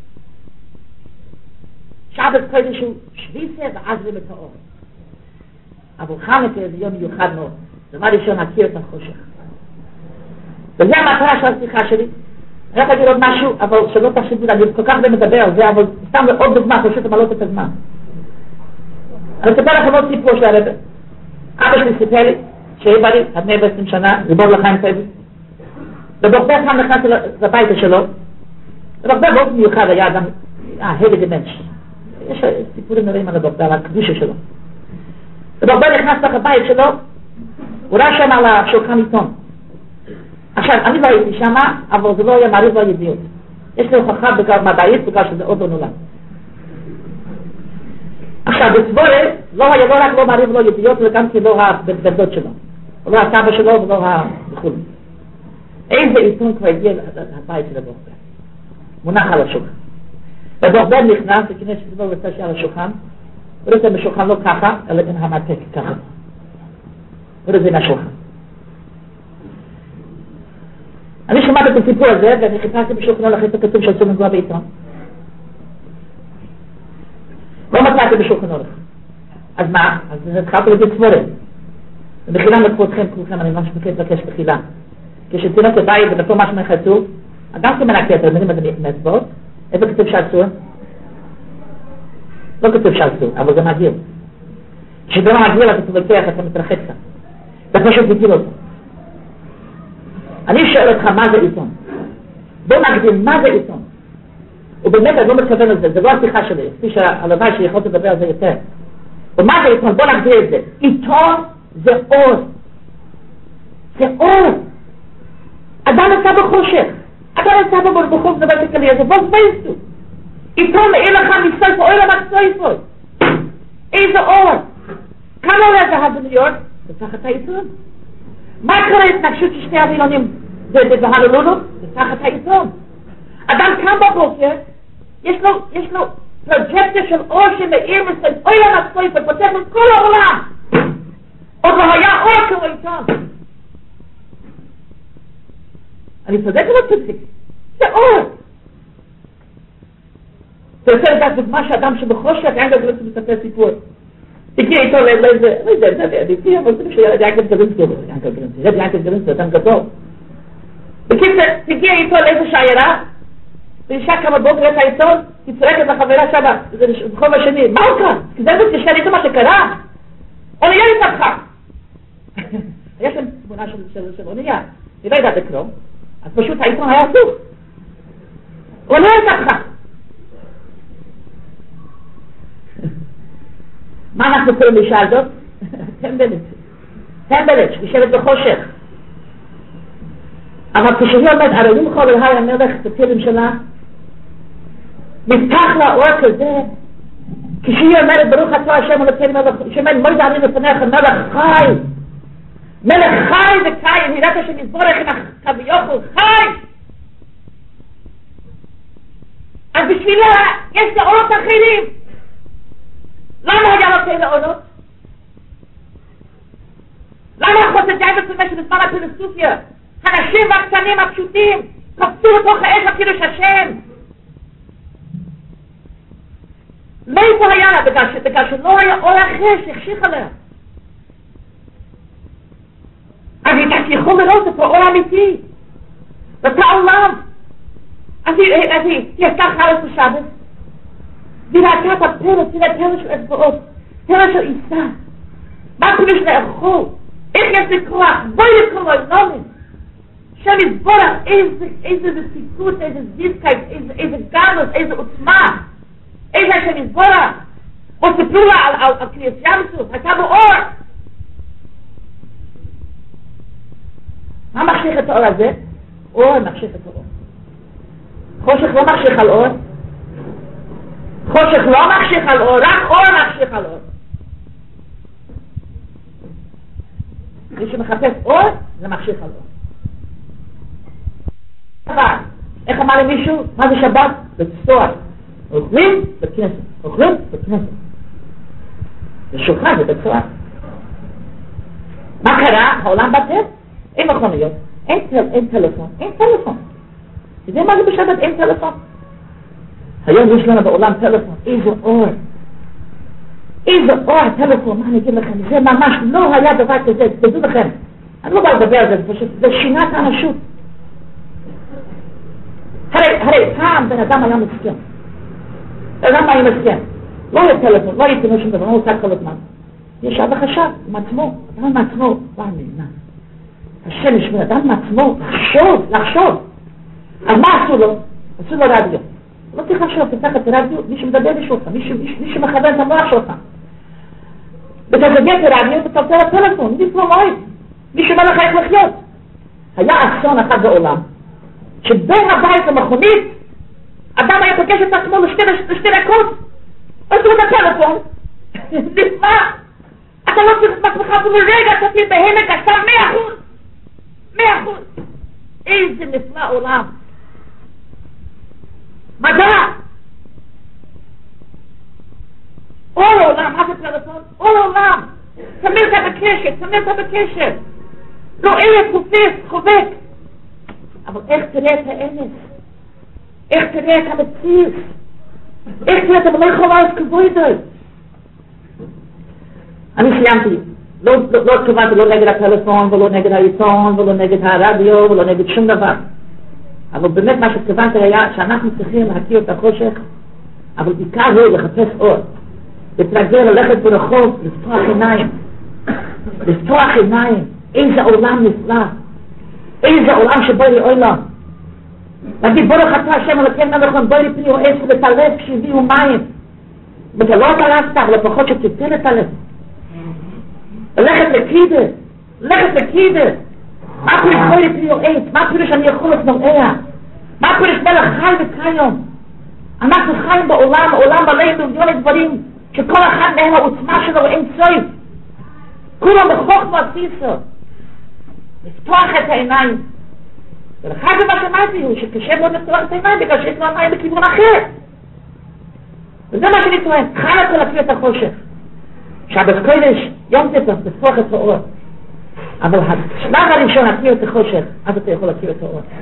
שבת קודש הוא שביסה ועזרים את האור. אבל חנוכה זה יום מיוחד מאוד. דבר ראשון, להכיר את החושך. וזה המטרה של השיחה שלי. אני רק אגיד עוד משהו, אבל שלא תחשבו, אני כל כך מדבר על זה, אבל סתם עוד דוגמה, פשוט למלות את הזמן. אני אספר לכם עוד סיפור של הרב. אבא שלי סיפר לי, שיהיה בריא, עד 120 שנה, ריבור לחיים טבעי. ובוחר שם נכנס לביתה שלו, ובוחר באופן מיוחד היה אדם, הלג דמנש. יש סיפורים נראים על הבוחר, על הקדושה שלו. ובוחר נכנס לבית שלו, הוא ראה שם על השולחן עיתון. עכשיו, אני לא הייתי שם, אבל זה לא היה מעריב לא ידיעות. יש לי הוכחה מדעית בגלל שזה עוד לא נולד. עכשיו, בסבורה, לא היה לא רק לא מעריב לא ידיעות, וגם כי לא הבן-דוד שלו. לא הסבא שלו ולא וכו'. איזה עיתון כבר הגיע לבית של הבוחר? מונח על השולחן. ובוחר נכנס, וכנראה שזה לא רוצה שעל השולחן, ורוצה בשולחן לא ככה, אלא עם המעתק ככה. ורוצה מהשולחן. אני שמעת את הסיפור הזה, ואני חיפשתי בשולחנו להכניס את הכתוב שעשו מגוע בעיתון. לא מצאתי בשולחנו לך. אז מה? אז התחלתי להגיד סבורים. ובחילה מכבודכם כולכם, אני ממש מבקש בחילה. כשתינוק לבית ובתור משהו מחצו, גם כמנקה את רמינים הזה מאצבעות, איזה כתוב שעשו? לא כתוב שעשו, אבל זה מגיל. כשזה לא מגיל, אתה תבקח, אתה מתרחץ. אתה פשוט תגיל אותו. אני שואל אותך מה זה עיתון. בוא נגדיר מה זה עיתון. ובאמת אני לא מתכוון לזה, זה לא השיחה שלי, כפי שהלוואי שיכולת לדבר על זה יותר. ומה זה עיתון? בוא נגדיר את זה. עיתון זה אור. זה אור. אדם נמצא בחושך. אדם נמצא בחושך בבית הכללי הזה, בוא ספייסו. עיתון מאיר לך מסויף, אוי למד סויפוי. איזה אור. כמה עולה זהב בניו יורק? זה תחת העיתון. מה קורה התנגשות של שני הווילונים בהלולולו? זה תחת העיתון. אדם קם בבוקר, יש לו פרוג'קטור של אור שמאיר מסויף, אוי למד סויף, ופותח את כל העולם. עוד לא היה אור כמו עיתון. אני צודק או לא צודק? זה אור. אתה רוצה לדעת דוגמה שאדם שבחושך, אין גדול לספר סיפור. הגיע איתו לאיזה, לא יודע, זה עדיתי, אבל זה שילד ינקל גרינסקי, ילד ינקל גרינסקי, אדם גדול. בקיצר, הגיע איתו לאיזה שיירה, ואישה כמה בוקר את העיתון, היא צורקת לחברה שמה, זה בחוב השני, מה הוא כאן? כי זה תשאל איתו מה שקרה? אונייה התהפכה. יש להם תמונה של אונייה, היא לא יודעת לקרוא, אז פשוט העיתון היה הפוך. אונייה התהפכה. מה אנחנו קוראים לאישה הזאת? טמבלת, יושבת בחושך. אבל כשהיא עומד, הרי אם כל הלהי המלך בטילים שלה, נפתח לה אור כזה, כשהיא אומרת ברוך אתה השם ולכן מלך, שאומר מויד אני לפניך מלך חי, מלך חי וקיים, נראית שנזבורך עם הכביוכל חי. אז בשבילה יש לה אורות אחרים. למה היה לו כאלה אורות? למה החוסר ג'ייבת זאת שבזמן הפילוסופיה הנשים והקטנים הפשוטים קפצו לתוך האש הקידוש השם? מאיפה היה לה? בגלל שלא היה אור אחר שהחשיך עליה. אז היא יכול לראות את האור אמיתי ואת העולם. אז היא יצאה חלס בשבת והיא ראתה את הפלט, תראה פלט של אצבעות, פלט של עיסה. מה פירוש לאכול? איך יש לי כוח? בואי לקרוא נומים. שם יסבורך איזה נסיכות, איזה זיזקייט, איזה גנוס, איזה עוצמה. איזה שם יסבורך. או סיפרו לה על קריאס ימסוף, הייתה בו אור. מה מחשיך את האור הזה? אור מחשיך את האור. חושך לא מחשיך על אור. חושך לא מחשיך על אור, רק אור מחשיך על אור. מי שמחפש אור, זה מחשיך על אור. שבת, איך אמר למישהו? מה זה שבת? בצוהר. אוכלים בכנסת. אוכלים בכנסת. זה שולחן, זה בצוהר. מה קרה? העולם בטל? אין מכוניות, אין טלפון. זה מה זה בשבת אין טלפון? היום יש לנו בעולם טלפון, איזה אור הטלפון, מה אני אגיד לכם, זה ממש לא היה דבר כזה, תדעו לכם, אני לא בא לדבר על זה, זה שינה את האנושות. הרי פעם בן אדם היה מסכן, לא היה טלפון, לא היה שום דבר, לא עושה כל הזמן. יש אבא חשב, עם עצמו, אדם מעצמו, לא נהנה. השם ישמע, אדם מעצמו, לחשוב. אז מה עשו לו? עשו לו רדיו. לא צריך לחשוב, תפתח את הרדיו, מי שמדבר יש אותך, מי שמכוון את המוח שלך. ותזגן את הרדיו ותצלצל הטלפון, מי שבא לך איך לחיות. היה אסון אחד בעולם, שבין הבית למכונית, אדם היה פוגש את עצמו לשתי דקות, עשו את הטלפון, נשמע, אתה לא צריך את עצמך אפילו רגע, אתה תהיה בהמק עשה 100%. איזה נפלא עולם. מדע! all העולם, מה זה טלפון? all העולם! תמיר אתה בקשר! לא אלף תופס, חובק! אבל איך תראה את האמס? איך תראה את המציאות? איך תראה את המלך חולה את כבוידוי? אני סיימתי. לא התכוונתי לא נגד הטלפון ולא נגד העיתון ולא נגד הרדיו ולא נגד שום דבר. אבל באמת מה שהתכוונתי היה שאנחנו צריכים להכיר את החושך, אבל בעיקר הוא לחפש אור. להתרגל ללכת ברחוב, לפתוח עיניים. איזה עולם נפלא. איזה עולם שבו לי עולם. להגיד בוא לחצה השם ולכן מלכון בוא לי פני או עץ ולתלף כשהביאו מים. ואתה לא תלפת, אבל לפחות שתצא לתלף. ללכת לקידה. מה פירוש בוא לי פני או עץ? מה פירוש אני יכול לתנועע? מה פירוש מלך חי וקיום? אנחנו חיים בעולם, עולם מלא מיליון דברים שכל אחד מהם העוצמה שלו אין סוף. כולם בחוכמה עשיסו. לפתוח את העיניים. ולכן מה שאמרתי הוא שקשה מאוד לפתוח את העיניים בגלל שיש לו עיניים בכיוון אחר. וזה מה שאני טוען. חי אתה להכיר את החושך. שבת קודש יום תפתח, לפתוח את האור. אבל השלב הראשון להכיר את החושך, אז אתה יכול להכיר את האור.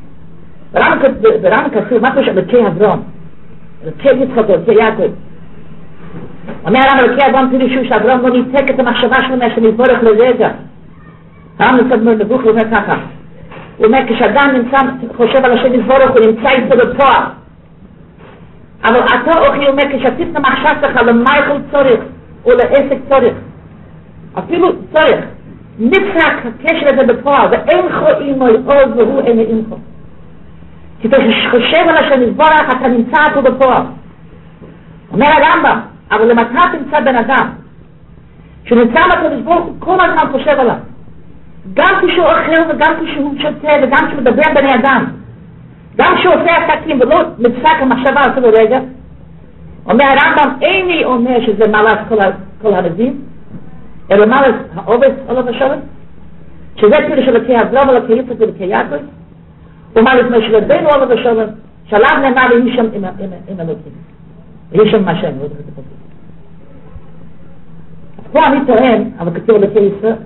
ברם כתוב, מה פשוט אלוקי אברהם, אלוקי יצחק, אלוקי יעקב. אומר הרב אלוקי אברהם פירושו שאברהם לא ניתק את המחשבה שלו שנתברך לרגע. הרב נצטמר נבוך ואומר ככה. הוא אומר כשאדם חושב על השם נתברך הוא נמצא איתו בפועל. אבל אתה אוכי אומר כשעשית את המחשב שלך למייכל צורך או לעסק צורך. אפילו צורך. נפסק הקשר הזה בפועל ואין חו אימו עוד והוא אין אימכו. כי אתה חושב על השם נתברך אתה נמצא אותו בפועל. אומר הרמב"ם אבל למטה תמצא בן אדם שנמצא לקדוש ברוך הוא כל הזמן חושב עליו גם כשהוא אוכל וגם כשהוא שותה וגם כשהוא מדבר בני אדם גם כשהוא עושה עסקים ולא נפסק המחשבה אפילו רגע. אומר הרמב"ם איני אומר שזה מעלת כל הנביאים אלא מעלת העובד עליו השלם שזה פירוש אלוקי אברהם אלוקי יצחק ואלוקי יעקב ומעלת משה רבנו עליו השלם שעליו נאמר ויהי שם עם אלוקים ויש שם מה שאני לא יודעת את הפסוק. פה אני טוען, אבל כתוב אלוקי ישראל.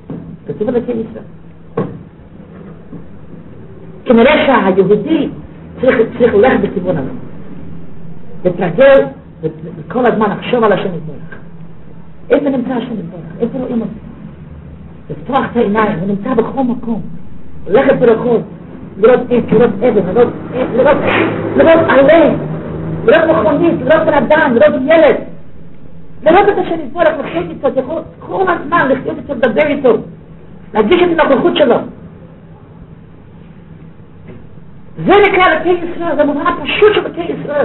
כנראה שהיהודי צריך ללכת בכיוון הזה. לתרגל וכל הזמן לחשוב על השם יתברך. איפה נמצא השם יתברך? איפה רואים אותו? לפתוח את העיניים, הוא נמצא בכל מקום. ללכת ברחוב, לראות עץ, לראות אבן, לראות עלה. לראות מכונית, לראות בן אדם, לראות ילד. לראות את השם יתברך, לחיות איתו, יכול כל הזמן לחיות איתו, לדבר איתו, להגיש את הנוכחות שלו. זה נקרא אלוקי ישראל, זה מובן הפשוט של אלוקי ישראל.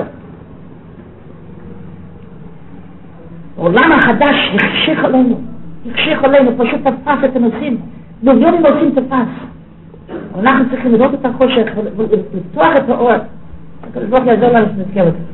העולם החדש החשיך עלינו, פשוט תפס את הנושאים, מיליונים נושאים תפס. אנחנו צריכים לראות את החושך ולפתוח את האור. הקדוש ברוך הוא יעזור לנו שנזכר את זה.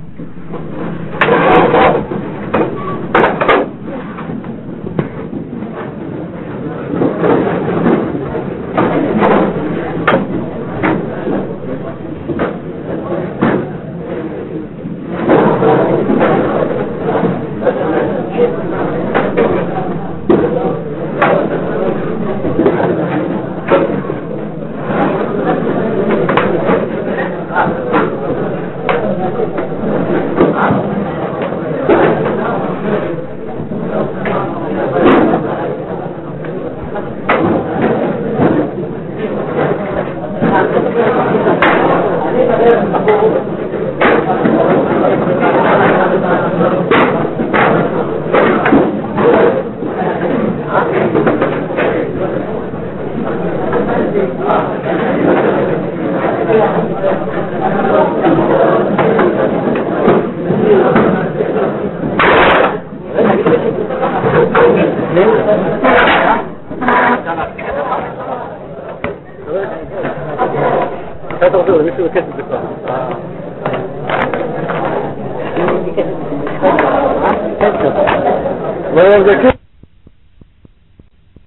אתה רוצה למישהו לקט את זה כבר. לא אוהב זה כסף.